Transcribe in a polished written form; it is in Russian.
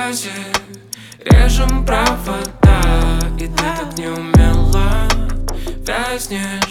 связи, режем провода, и ты так неумело вязнешь